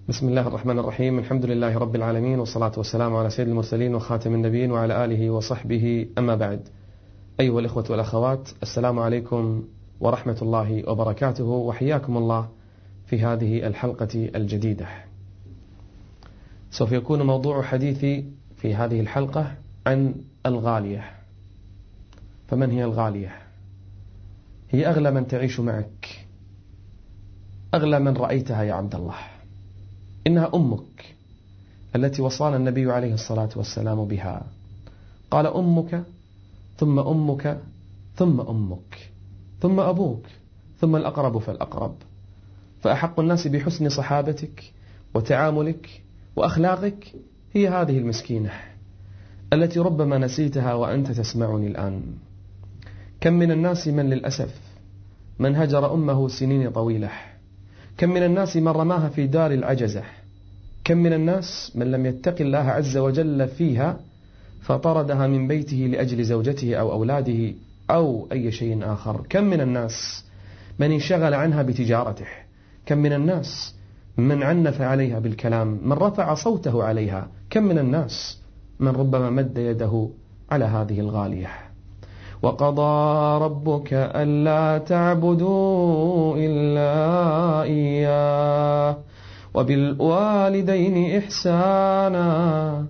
بسم الله الرحمن الرحيم. الحمد لله رب العالمين، والصلاة والسلام على سيد المرسلين وخاتم النبيين وعلى آله وصحبه، أما بعد. أيها الإخوة والأخوات، السلام عليكم ورحمة الله وبركاته، وحياكم الله في هذه الحلقة الجديدة. سوف يكون موضوع حديثي في هذه الحلقة عن الغالية. فمن هي الغالية؟ هي أغلى من تعيش معك، أغلى من رأيتها يا عبد الله. إنها أمك التي وصانا النبي عليه الصلاة والسلام بها. قال: أمك ثم أمك ثم أمك ثم أبوك ثم الأقرب فالأقرب. فأحق الناس بحسن صحابتك وتعاملك وأخلاقك هي هذه المسكينة التي ربما نسيتها وأنت تسمعني الآن. كم من الناس من للأسف من هجر أمه سنين طويلة، كم من الناس من رماها في دار العجزة، كم من الناس من لم يتق الله عز وجل فيها فطردها من بيته لأجل زوجته أو أولاده أو أي شيء آخر. كم من الناس من انشغل عنها بتجارته، كم من الناس من عنف عليها بالكلام، من رفع صوته عليها، كم من الناس من ربما مد يده على هذه الغالية. وقضى ربك ألا تعبدوا إلا إياه وبالوالدين إحسانا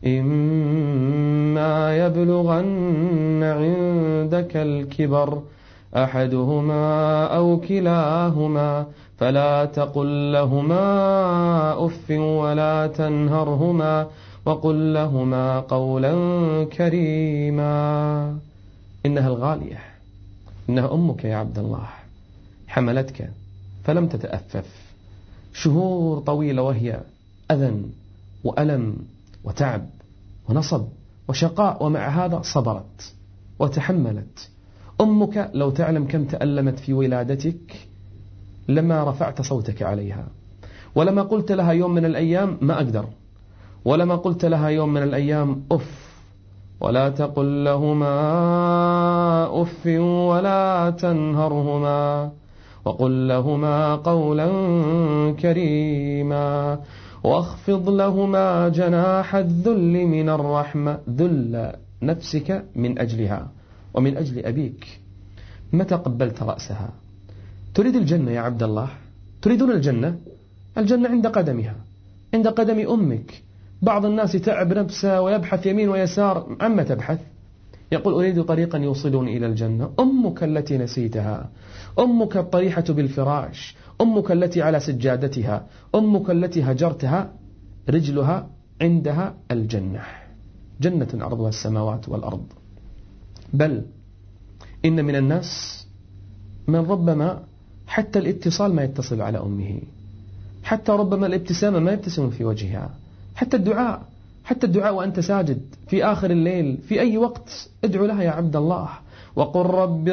إما يبلغن عندك الكبر أحدهما أو كلاهما فلا تقل لهما أف ولا تنهرهما وقل لهما قولا كريما. إنها الغالية، إنها أمك يا عبد الله، حملتك فلم تتأفف شهور طويلة وهي أذى وألم وتعب ونصب وشقاء، ومع هذا صبرت وتحملت. أمك لو تعلم كم تألمت في ولادتك لما رفعت صوتك عليها، ولما قلت لها يوم من الأيام ما أقدر، ولما قلت لها يوم من الأيام أف، ولا تقل لهما أف ولا تنهرهما وقل لهما قولا كريما واخفض لهما جناح الذل من الرحمة، ذل نفسك من أجلها ومن أجل أبيك. متى قبلت رأسها؟ تريد الجنة يا عبد الله؟ تريدون الجنة؟ الجنة عند قدمها، عند قدم أمك. بعض الناس تعب نفسه ويبحث يمين ويسار، عما تبحث؟ يقول أريد طريقا يوصلني إلى الجنة. أمك التي نسيتها، أمك الطريحة بالفراش، أمك التي على سجادتها، أمك التي هجرتها، رجلها عندها الجنة، جنة عرضها السماوات والأرض. بل إن من الناس من ربما حتى الاتصال ما يتصل على أمه، حتى ربما الابتسامة ما يبتسم في وجهها، حتى الدعاء وأنت ساجد في آخر الليل في أي وقت ادعو لها يا عبد الله. وقل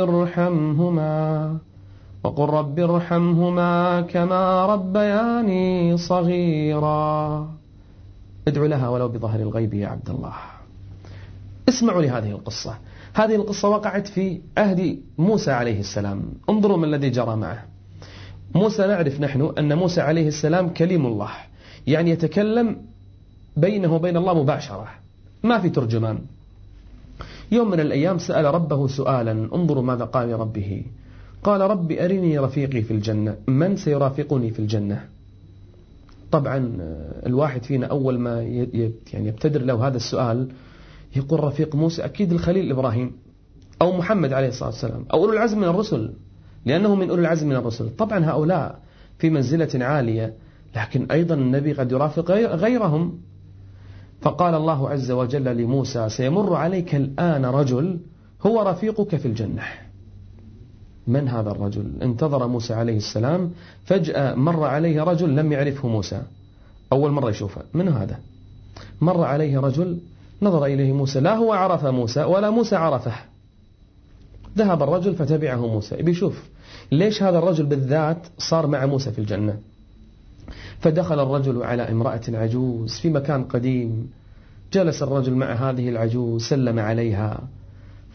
رب ارحمهما كما ربياني صغيرا. ادعو لها ولو بظهر الغيب يا عبد الله. اسمعوا لهذه القصة. هذه القصة وقعت في عهد موسى عليه السلام. انظروا ما الذي جرى معه. موسى، نعرف نحن أن موسى عليه السلام كليم الله، يعني يتكلم بينه وبين الله مباشرة، ما في ترجمان. يوم من الأيام سأل ربه سؤالا، انظروا ماذا قال لربه. قال: رب أرني رفيقي في الجنة، من سيرافقني في الجنة؟ طبعا الواحد فينا أول ما يعني يبتدر له هذا السؤال يقول رفيق موسى أكيد الخليل إبراهيم أو محمد عليه الصلاة والسلام أو أولو العزم من الرسل، لأنه من أولو العزم من الرسل. طبعا هؤلاء في منزلة عالية، لكن أيضا النبي قد يرافق غيرهم. فقال الله عز وجل لموسى: سيمر عليك الآن رجل هو رفيقك في الجنة. من هذا الرجل؟ انتظر موسى عليه السلام، فجأة مر عليه رجل لم يعرفه موسى، أول مرة يشوفه. من هذا؟ مر عليه رجل، نظر إليه موسى، لا هو عرف موسى ولا موسى عرفه. ذهب الرجل فتبعه موسى بيشوف ليش هذا الرجل بالذات صار مع موسى في الجنة. فدخل الرجل على امرأة عجوز في مكان قديم، جلس الرجل مع هذه العجوز، سلم عليها،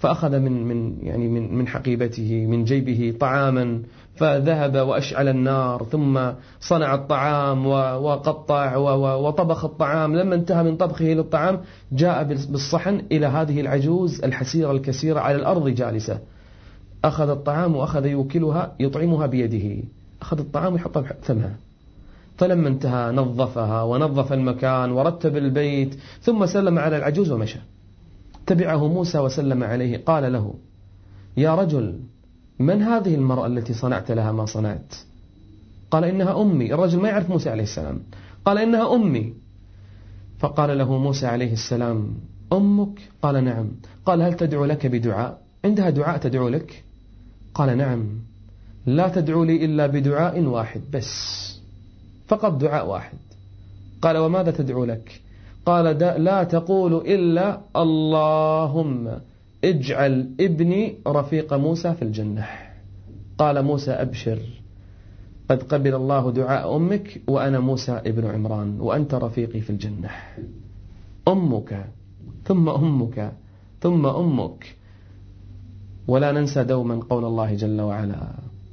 فأخذ من حقيبته من جيبه طعاما، فذهب وأشعل النار، ثم صنع الطعام وقطع وطبخ الطعام. لما انتهى من طبخه للطعام جاء بالصحن إلى هذه العجوز الحسيرة الكسيرة على الأرض جالسة. أخذ الطعام وأخذ يوكلها يطعمها بيده، أخذ الطعام ويحطها بفمها. فلما انتهى نظفها ونظف المكان ورتب البيت، ثم سلم على العجوز ومشى. تبعه موسى وسلم عليه، قال له: يا رجل، من هذه المرأة التي صنعت لها ما صنعت؟ قال: إنها أمي. الرجل ما يعرف موسى عليه السلام، قال: إنها أمي. فقال له موسى عليه السلام: أمك؟ قال: نعم. قال: هل تدعو لك بدعاء؟ عندها دعاء تدعو لك؟ قال: نعم. لا تدعو لي إلا بدعاء واحد بس، فقط دعاء واحد. قال: وماذا تدعو لك؟ قال: لا تقول إلا اللهم اجعل ابني رفيق موسى في الجنة. قال موسى: أبشر، قد قبل الله دعاء أمك، وأنا موسى ابن عمران، وأنت رفيقي في الجنة. أمك ثم أمك ثم أمك. ولا ننسى دوما قول الله جل وعلا: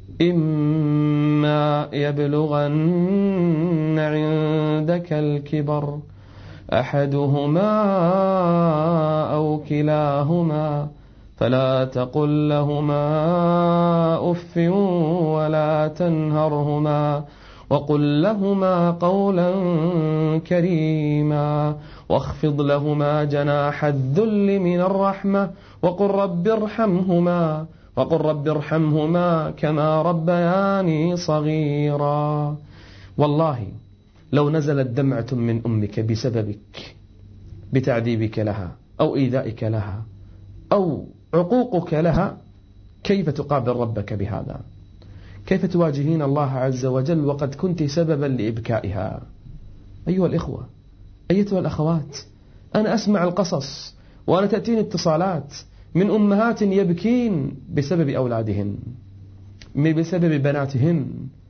إما يبلغن عندك الكبر أحدهما أو كلاهما فلا تقل لهما أف ولا تنهرهما وقل لهما قولا كريما واخفض لهما جناح الذل من الرحمة وقل رب ارحمهما كما ربياني صغيرا. والله لو نزلت دمعة من أمك بسببك، بتعذيبك لها أو إيذائك لها أو عقوقك لها، كيف تقابل ربك بهذا؟ كيف تواجهين الله عز وجل وقد كنت سببا لإبكائها؟ أيها الإخوة، أيتها الأخوات، أنا أسمع القصص وأنا تأتيني اتصالات من أمهات يبكين بسبب أولادهن، بسبب بناتهن.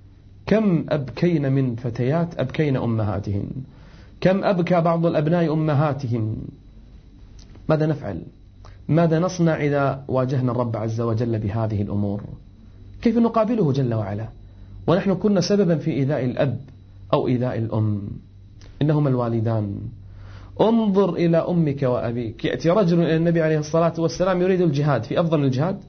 كم أبكين من فتيات أبكين أمهاتهن، كم أبكى بعض الأبناء أمهاتهم. ماذا نفعل؟ ماذا نصنع إذا واجهنا الرب عز وجل بهذه الأمور؟ كيف نقابله جل وعلا ونحن كنا سببا في إيذاء الأب أو إيذاء الأم؟ إنهما الوالدان. انظر إلى أمك وأبيك. يأتي رجل إلى النبي عليه الصلاة والسلام يريد الجهاد، في أفضل الجهاد.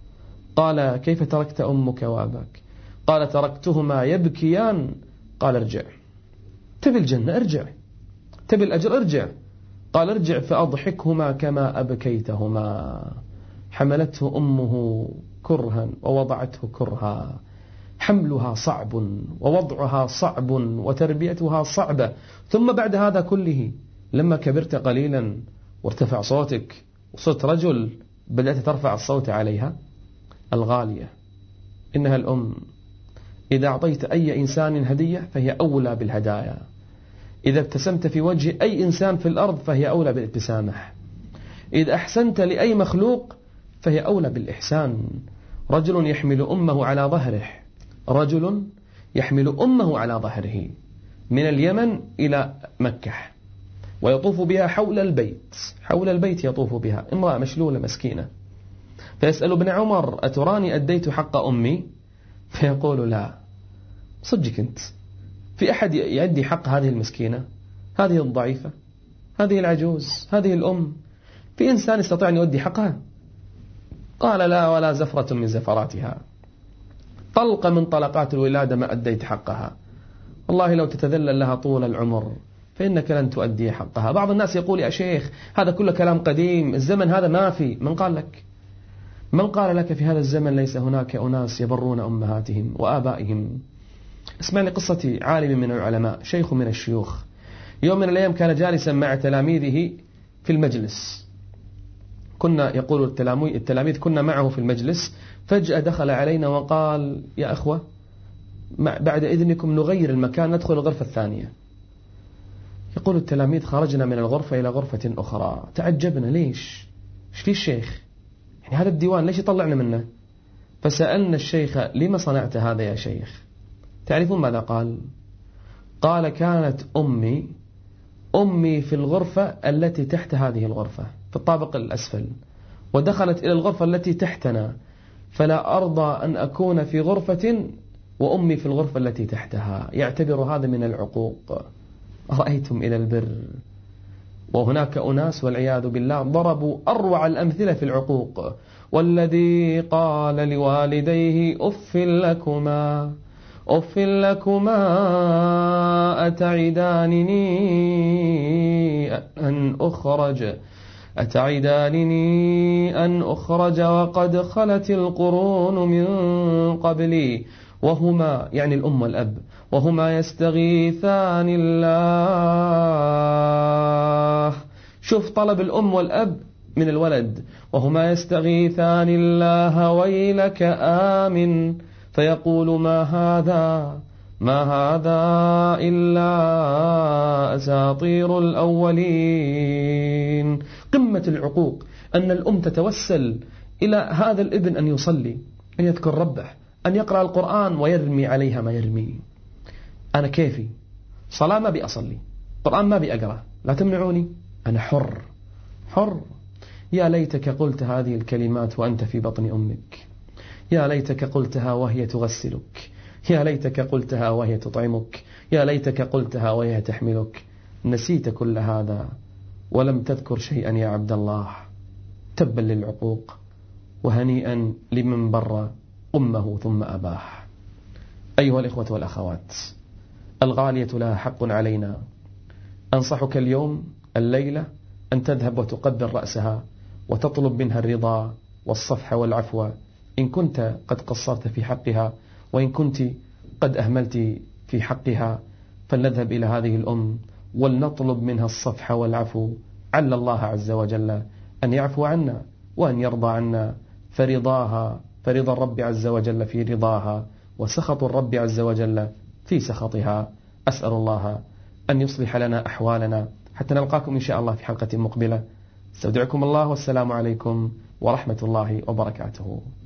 قال: كيف تركت أمك وأباك؟ قال: تركتهما يبكيان. قال: ارجع. تبي الجنة؟ ارجع. تبي الأجر؟ ارجع. قال: ارجع فأضحكهما كما أبكيتهما. حملته أمه كرها ووضعته كرها، حملها صعب ووضعها صعب وتربيتها صعبة. ثم بعد هذا كله لما كبرت قليلا وارتفع صوتك وصرت رجل، بدأت ترفع الصوت عليها. الغالية إنها الأم. إذا أعطيت أي إنسان هدية فهي أولى بالهدايا. إذا ابتسمت في وجه أي إنسان في الأرض فهي أولى بالابتسامة. إذا أحسنت لأي مخلوق فهي أولى بالإحسان. رجل يحمل أمه على ظهره، رجل يحمل أمه على ظهره من اليمن إلى مكة ويطوف بها حول البيت، حول البيت يطوف بها. امرأة مشلولة مسكينة، فيسأل ابن عمر: أتراني أديت حق أمي؟ فيقول: لا. صدقك أنت، في أحد يؤدي حق هذه المسكينة، هذه الضعيفة، هذه العجوز، هذه الأم؟ في إنسان يستطيع أن يؤدي حقها؟ قال: لا ولا زفرة من زفراتها، طلقة من طلقات الولادة ما أديت حقها. والله لو تتذلل لها طول العمر فإنك لن تؤدي حقها. بعض الناس يقول: يا شيخ هذا كله كلام قديم، الزمن هذا ما في. من قال لك؟ من قال لك في هذا الزمن ليس هناك أناس يبرون أمهاتهم وآبائهم؟ اسمع لي قصة عالم من العلماء، شيخ من الشيوخ. يوم من الأيام كان جالسا مع تلاميذه في المجلس، كنا يقول التلاميذ كنا معه في المجلس، فجأة دخل علينا وقال: يا أخوة بعد إذنكم نغير المكان، ندخل الغرفة الثانية. يقول التلاميذ: خرجنا من الغرفة إلى غرفة أخرى، تعجبنا، ليش؟ إيش في الشيخ؟ يعني هذا الديوان ليش يطلعنا منه؟ فسألنا الشيخ: لما صنعت هذا يا شيخ؟ تعرفون ماذا قال؟ قال: كانت أمي في الغرفة التي تحت هذه الغرفة، في الطابق الأسفل، ودخلت إلى الغرفة التي تحتنا، فلا أرضى أن أكون في غرفة وأمي في الغرفة التي تحتها. يعتبر هذا من العقوق. رأيتم إلى البر. وهناك أناس والعياذ بالله ضربوا أروع الأمثلة في العقوق. والذي قال لوالديه أف لكما أتعدانني أن أخرج وقد خلت القرون من قبلي وهما، يعني الأم والأب، وهما يستغيثان الله. شوف طلب الأم والأب من الولد، وهما يستغيثان الله ويلك آمن، فيقول ما هذا إلا أساطير الأولين. قمة العقوق أن الأم تتوسل إلى هذا الابن أن يصلي، أن يذكر ربه، أن يقرأ القرآن، ويرمي عليها ما يرمي. أنا كيفي صلاة ما بأصلي، قرآن ما بأقرأ، لا تمنعوني، أنا حر. يا ليتك قلت هذه الكلمات وأنت في بطن أمك. يا ليتك قلتها وهي تغسلك. يا ليتك قلتها وهي تطعمك. يا ليتك قلتها وهي تحملك. نسيت كل هذا ولم تذكر شيئا يا عبد الله. تبا للعقوق، وهنيئا لمن بر أمه ثم أباه. أيها الإخوة والأخوات، الغالية لها حق علينا. أنصحك اليوم الليلة أن تذهب وتقبل رأسها وتطلب منها الرضا والصفح والعفو إن كنت قد قصرت في حقها، وإن كنت قد أهملت في حقها، فلنذهب إلى هذه الأم ولنطلب منها الصفح والعفو، عل الله عز وجل أن يعفو عنا وأن يرضى عنا. فرضا الرب عز وجل في رضاها، وسخط الرب عز وجل في سخطها. أسأل الله أن يصلح لنا أحوالنا، حتى نلقاكم إن شاء الله في حلقة مقبلة. استودعكم الله، والسلام عليكم ورحمة الله وبركاته.